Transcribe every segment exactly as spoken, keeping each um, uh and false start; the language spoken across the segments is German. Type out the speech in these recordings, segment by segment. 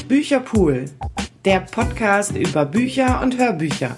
Bücherpool, der Podcast über Bücher und Hörbücher.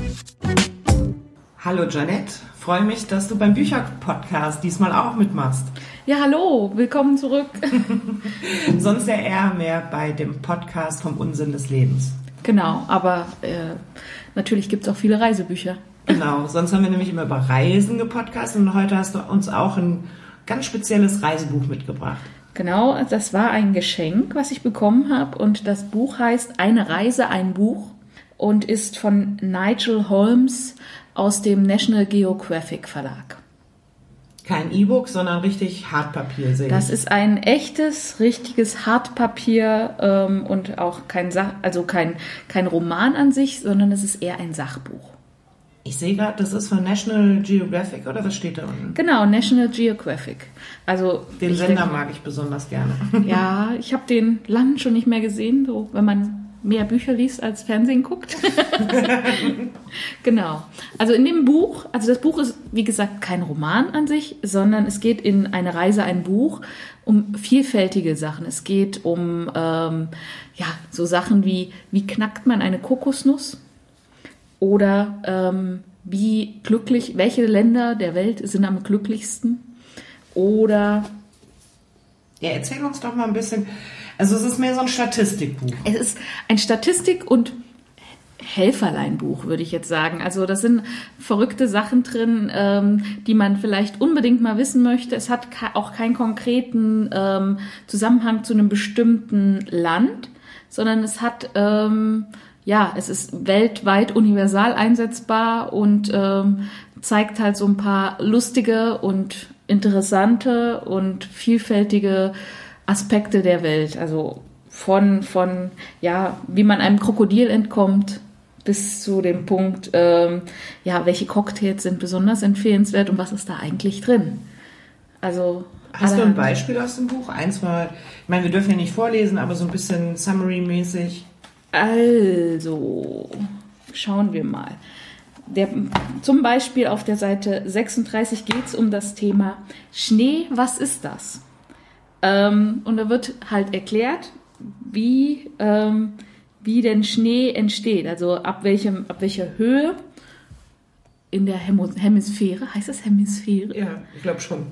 Hallo Janette, freue mich, dass du beim Bücherpodcast diesmal auch mitmachst. Ja, hallo, willkommen zurück. Sonst ja eher mehr bei dem Podcast vom Unsinn des Lebens. Genau, aber äh, natürlich gibt es auch viele Reisebücher. Genau, sonst haben wir nämlich immer über Reisen gepodcastet und heute hast du uns auch ein ganz spezielles Reisebuch mitgebracht. Genau, das war ein Geschenk, was ich bekommen habe und das Buch heißt Eine Reise, ein Buch und ist von Nigel Holmes aus dem National Geographic Verlag. Kein E-Book, sondern richtig Hartpapier sehe ich. Das ist ein echtes, richtiges Hartpapier ähm, und auch kein Sach- also kein, kein Roman an sich, sondern es ist eher ein Sachbuch. Ich sehe gerade, das ist von National Geographic, oder was steht da unten? Genau, National Geographic. Also den Sender denke, mag ich besonders gerne. Ja, ich habe den lang schon nicht mehr gesehen, so wenn man mehr Bücher liest als Fernsehen guckt. Genau. Also in dem Buch, also das Buch ist, wie gesagt, kein Roman an sich, sondern es geht in Eine Reise, ein Buch um vielfältige Sachen. Es geht um ähm, ja, so Sachen wie, wie knackt man eine Kokosnuss? Oder ähm, wie glücklich, welche Länder der Welt sind am glücklichsten? Oder... Ja, erzähl uns doch mal ein bisschen. Also es ist mehr so ein Statistikbuch. Es ist ein Statistik- und Helferleinbuch, würde ich jetzt sagen. Also das sind verrückte Sachen drin, ähm, die man vielleicht unbedingt mal wissen möchte. Es hat ke- auch keinen konkreten ähm, Zusammenhang zu einem bestimmten Land, sondern es hat... Ähm, Ja, es ist weltweit universal einsetzbar und ähm, zeigt halt so ein paar lustige und interessante und vielfältige Aspekte der Welt. Also von, von ja, wie man einem Krokodil entkommt, bis zu dem Punkt, ähm, ja, welche Cocktails sind besonders empfehlenswert und was ist da eigentlich drin. Also hast du ein Beispiel aus dem Buch? Eins mal, ich meine, wir dürfen ja nicht vorlesen, aber so ein bisschen Summary-mäßig. Also, schauen wir mal. Der, zum Beispiel auf der Seite sechsunddreißig geht es um das Thema Schnee, was ist das? Ähm, und da wird halt erklärt, wie, ähm, wie denn Schnee entsteht, also ab, welchem, ab welcher Höhe in der Hemo- Hemisphäre, heißt das Hemisphäre? Ja, ich glaube schon.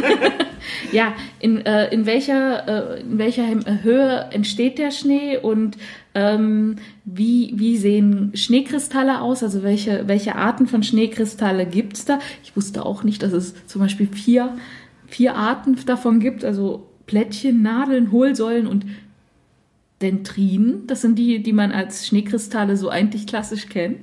Ja, in, äh, in welcher, äh, in welcher Höhe entsteht der Schnee und ähm, wie, wie sehen Schneekristalle aus? Also welche, welche Arten von Schneekristalle gibt es da? Ich wusste auch nicht, dass es zum Beispiel vier, vier Arten davon gibt. Also Plättchen, Nadeln, Hohlsäulen und Dendrinen. Das sind die, die man als Schneekristalle so eigentlich klassisch kennt.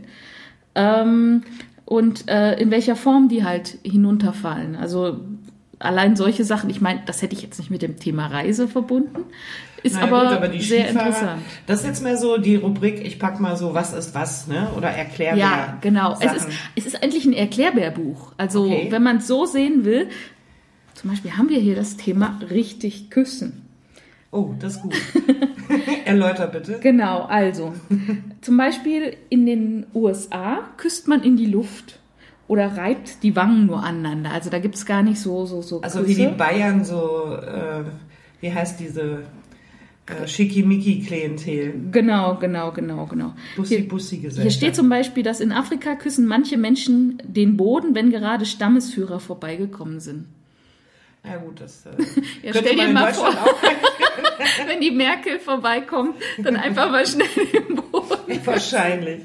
Ähm, und äh, in welcher Form die halt hinunterfallen. Also allein solche Sachen, ich meine, das hätte ich jetzt nicht mit dem Thema Reise verbunden, ist naja, aber, gut, aber die sehr Skifahrer, interessant. Das ist jetzt mehr so die Rubrik, ich pack mal so, was ist was, ne? Oder Erklärbär. Ja, genau. Es ist, es ist eigentlich ein Erklärbärbuch. Also okay. Wenn man es so sehen will, zum Beispiel haben wir hier das Thema richtig küssen. Oh, das ist gut. Erläuter bitte. Genau, also zum Beispiel in den U S A küsst man in die Luft. Oder reibt die Wangen nur aneinander. Also da gibt es gar nicht so so so Also Küsse. wie die Bayern so, äh, wie heißt diese äh, Schickimicki-Klientel? Genau, genau, genau, genau. Bussi-Bussi-Gesellschaft. Hier steht zum Beispiel, dass in Afrika küssen manche Menschen den Boden, wenn gerade Stammesführer vorbeigekommen sind. Ja gut, das äh, ja, könnte stell man dir in mal Deutschland vor, auch wenn die Merkel vorbeikommt, dann einfach mal schnell den Boden. Wahrscheinlich.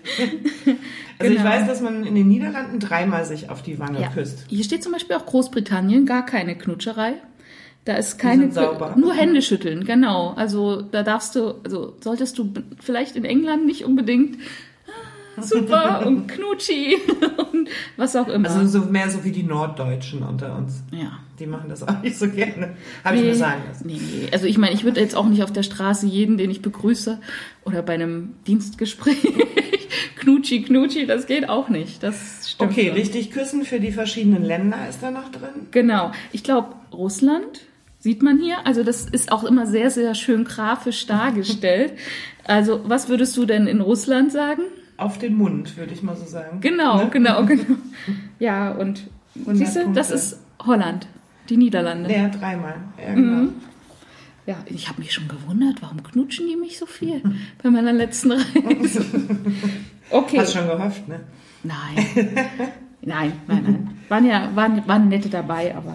Also Genau. ich weiß, dass man in den Niederlanden dreimal sich auf die Wange Ja. küsst. Hier steht zum Beispiel auch Großbritannien, gar keine Knutscherei. Da ist keine, Die sind sauber. Nur Hände schütteln, genau. Also da darfst du, also solltest du vielleicht in England nicht unbedingt ah, super und knutschi und was auch immer. Also so mehr so wie die Norddeutschen unter uns. Ja. Die machen das auch nicht so gerne. Habe nee, ich mir sagen lassen. Nee, nee. Also ich meine, ich würde jetzt auch nicht auf der Straße jeden, den ich begrüße oder bei einem Dienstgespräch knutschi, knutschi, das geht auch nicht. Das stimmt. Okay, schon. richtig küssen für die verschiedenen Länder ist da noch drin? Genau. Ich glaube, Russland sieht man hier. Also das ist auch immer sehr, sehr schön grafisch dargestellt. Also was würdest du denn in Russland sagen? Auf den Mund, würde ich mal so sagen. Genau, ne? genau, genau. Ja, und siehst du, das ist Holland, die Niederlande. Ja, dreimal. Ja, genau. Mhm. Ja, ich habe mich schon gewundert, warum knutschen die mich so viel bei meiner letzten Reise? Okay. Hast schon gehofft, ne? Nein. Nein, nein, nein. Waren ja, waren, waren nette dabei, aber.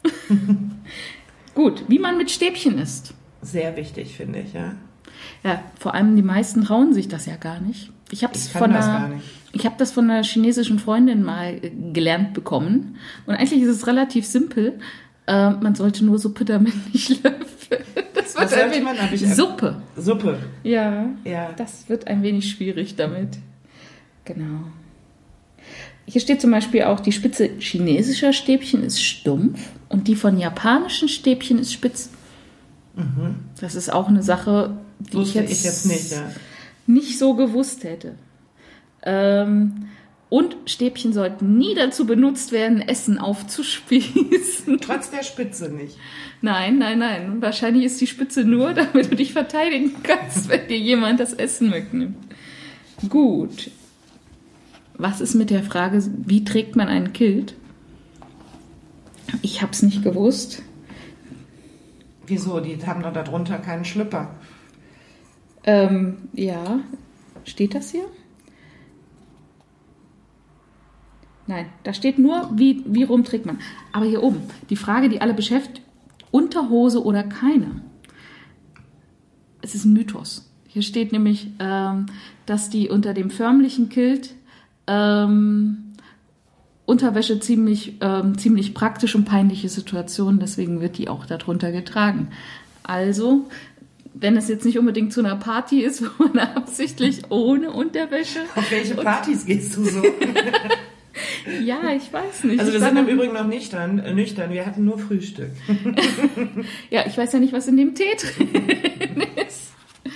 Gut, wie man mit Stäbchen isst. Sehr wichtig, finde ich, ja. Ja, vor allem die meisten trauen sich das ja gar nicht. Ich habe Ich es kann von das einer, gar nicht. ich habe das von einer chinesischen Freundin mal äh, gelernt bekommen. Und eigentlich ist es relativ simpel. Äh, man sollte nur Suppe damit nicht löffeln. Das wird Was ein sollte wenig, man? Hab ich- Suppe. Suppe. Ja, Ja. das wird ein wenig schwierig damit. Genau. Hier steht zum Beispiel auch, die Spitze chinesischer Stäbchen ist stumpf und die von japanischen Stäbchen ist spitz. Das ist auch eine Sache, die Wusste ich jetzt, ich jetzt nicht, ja. nicht so gewusst hätte. Ähm, und Stäbchen sollten nie dazu benutzt werden, Essen aufzuspießen. Trotz der Spitze nicht. Nein, nein, nein. Wahrscheinlich ist die Spitze nur, damit du dich verteidigen kannst, wenn dir jemand das Essen wegnimmt. Gut. Was ist mit der Frage, wie trägt man einen Kilt? Ich habe es nicht gewusst. Wieso? Die haben doch darunter keinen Schlüpper. Ähm, ja, steht das hier? Nein, da steht nur, wie, wie rum trägt man. Aber hier oben, die Frage, die alle beschäftigt, Unterhose oder keine? Es ist ein Mythos. Hier steht nämlich, ähm, dass die unter dem förmlichen Kilt ähm, Unterwäsche ziemlich, ähm, ziemlich praktisch und peinliche Situation, deswegen wird die auch darunter getragen. Also, wenn es jetzt nicht unbedingt zu einer Party ist, wo man absichtlich ohne Unterwäsche... Auf welche Partys gehst du so? Ja, ich weiß nicht. Also wir Ich war sind im noch- Übrigen noch nüchtern, äh, nüchtern, wir hatten nur Frühstück. Ja, ich weiß ja nicht, was in dem Tee drin ist.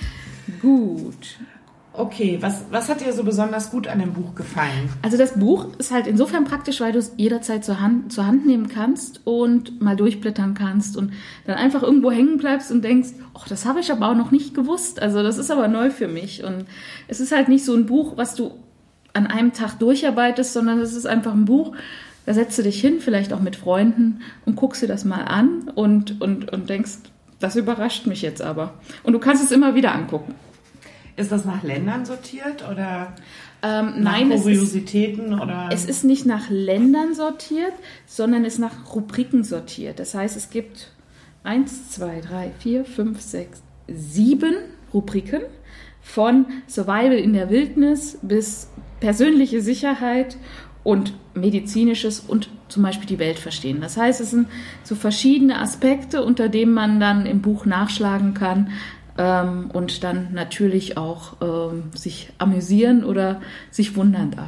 Gut. Okay, was, was hat dir so besonders gut an dem Buch gefallen? Also das Buch ist halt insofern praktisch, weil du es jederzeit zur Hand, zur Hand nehmen kannst und mal durchblättern kannst und dann einfach irgendwo hängen bleibst und denkst, ach, das habe ich aber auch noch nicht gewusst. Also das ist aber neu für mich. Und es ist halt nicht so ein Buch, was du an einem Tag durcharbeitest, sondern es ist einfach ein Buch, da setzt du dich hin, vielleicht auch mit Freunden und guckst dir das mal an und, und, und denkst, das überrascht mich jetzt aber. Und du kannst es immer wieder angucken. Ist das nach Ländern sortiert oder Ähm, nach nein, es ist, Kuriositäten? Oder? es ist nicht nach Ländern sortiert, sondern ist nach Rubriken sortiert. Das heißt, es gibt eins, zwei, drei, vier, fünf, sechs, sieben Rubriken von Survival in der Wildnis bis persönliche Sicherheit und medizinisches und zum Beispiel die Welt verstehen. Das heißt, es sind so verschiedene Aspekte, unter denen man dann im Buch nachschlagen kann, Ähm, und dann natürlich auch ähm, sich amüsieren oder sich wundern darf.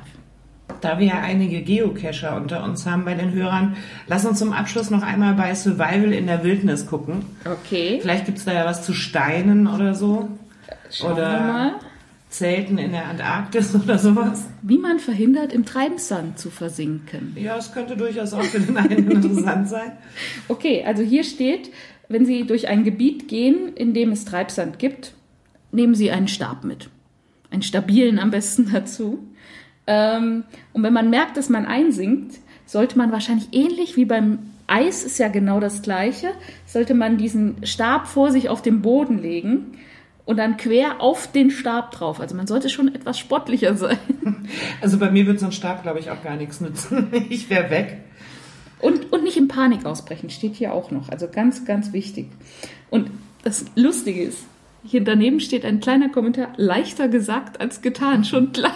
Da wir ja einige Geocacher unter uns haben bei den Hörern, lass uns zum Abschluss noch einmal bei Survival in der Wildnis gucken. Okay, Vielleicht gibt es da ja was zu Steinen oder so. schauen oder wir mal. Zelten in der Antarktis oder sowas. Wie man verhindert, im Treibsand zu versinken. Ja, es könnte durchaus auch für den einen interessant sein. Okay, also hier steht, wenn Sie durch ein Gebiet gehen, in dem es Treibsand gibt, nehmen Sie einen Stab mit. Einen stabilen am besten dazu. Ähm, und wenn man merkt, dass man einsinkt, sollte man wahrscheinlich ähnlich wie beim Eis, ist ja genau das Gleiche, sollte man diesen Stab vor sich auf den Boden legen und dann quer auf den Stab drauf. Also man sollte schon etwas sportlicher sein. Also bei mir wird so ein Stab, glaube ich, auch gar nichts nützen. Ich wäre weg. Und, und nicht in Panik ausbrechen, steht hier auch noch. Also ganz, ganz wichtig. Und das Lustige ist, hier daneben steht ein kleiner Kommentar, leichter gesagt als getan, schon klar.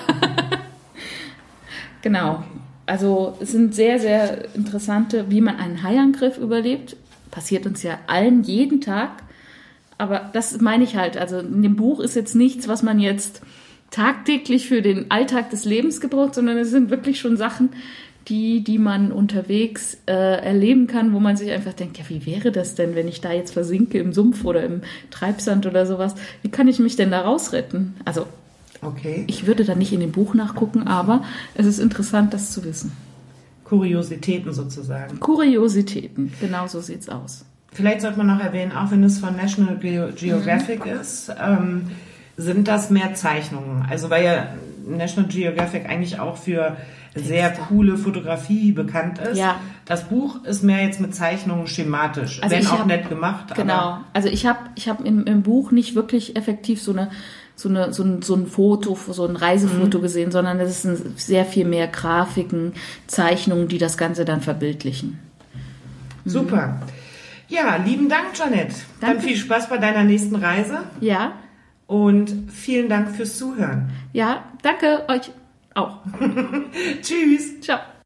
Genau. Also es sind sehr, sehr interessante, wie man einen Haiangriff überlebt. Passiert uns ja allen jeden Tag. Aber das meine ich halt. Also in dem Buch ist jetzt nichts, was man jetzt tagtäglich für den Alltag des Lebens gebraucht, sondern es sind wirklich schon Sachen, die, die man unterwegs äh, erleben kann, wo man sich einfach denkt, ja, wie wäre das denn, wenn ich da jetzt versinke im Sumpf oder im Treibsand oder sowas? Wie kann ich mich denn da rausretten? Also Okay. ich würde da nicht in dem Buch nachgucken, aber es ist interessant, das zu wissen. Kuriositäten sozusagen. Kuriositäten, genau so sieht's aus. Vielleicht sollte man noch erwähnen, auch wenn es von National Geo- Geographic mhm. ist, ähm, sind das mehr Zeichnungen. Also weil ja National Geographic eigentlich auch für sehr coole Fotografie bekannt ist. Ja. Das Buch ist mehr jetzt mit Zeichnungen schematisch, Also wenn ich auch hab, nett gemacht. Genau. Aber Also ich habe ich hab im, im Buch nicht wirklich effektiv so eine so eine so ein, so ein Foto, so ein Reisefoto mhm. gesehen, sondern es sind sehr viel mehr Grafiken, Zeichnungen, die das Ganze dann verbildlichen. Super. Ja, lieben Dank, Jeanette. Danke. Dann viel Spaß bei deiner nächsten Reise. Ja. Und vielen Dank fürs Zuhören. Ja, danke euch auch. Tschüss. Ciao.